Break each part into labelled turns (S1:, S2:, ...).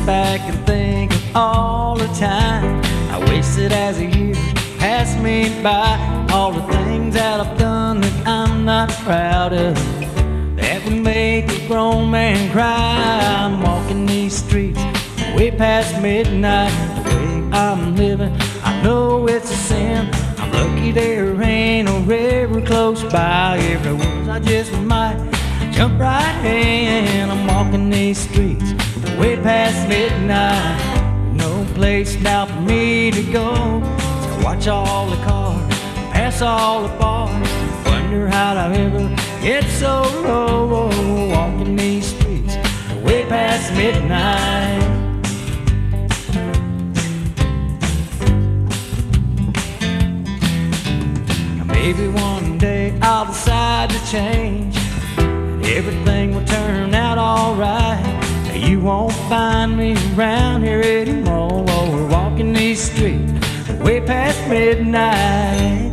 S1: back and think of all the time I wasted as the years passed me by. All the things that I've done that I'm not proud of, that would make a grown man cry. I'm walking these streets way past midnight. The way I'm living, I know it's a sin. I'm lucky there ain't no river close by. Everywhere I just might jump right in. I'm walking these streets way past midnight. No place now for me to go. So watch all the cars pass all the bars. Wonder how I ever get so low. Walking these streets way past midnight. Maybe one day I'll decide to change, and everything will turn out alright. You won't find me around here anymore. We're walking these streets way past midnight.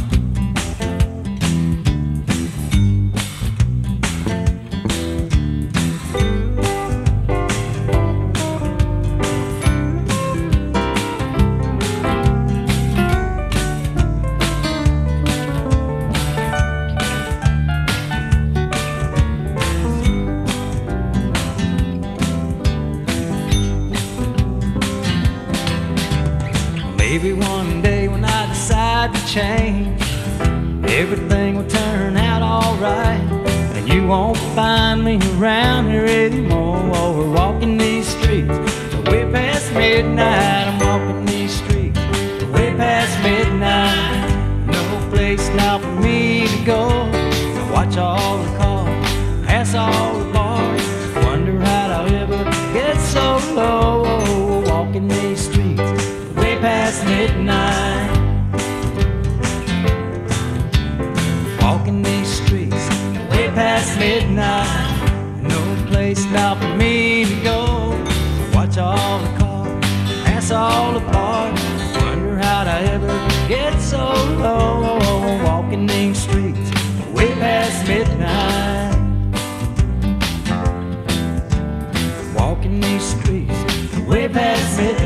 S1: Maybe one day when I decide to change, everything will turn out alright, and you won't find me around here anymore. We're walking these streets way past midnight. I'm walking these streets way past midnight. No place now for me to go. So watch all the cars pass all the bars. Wonder how I'll ever get so low. Walking these streets way past midnight. Walking these streets way past midnight. No place now for me to go. So watch all the cars pass all the bars. Wonder how I ever get so low. Walking these streets way past midnight. Walking these streets way past midnight.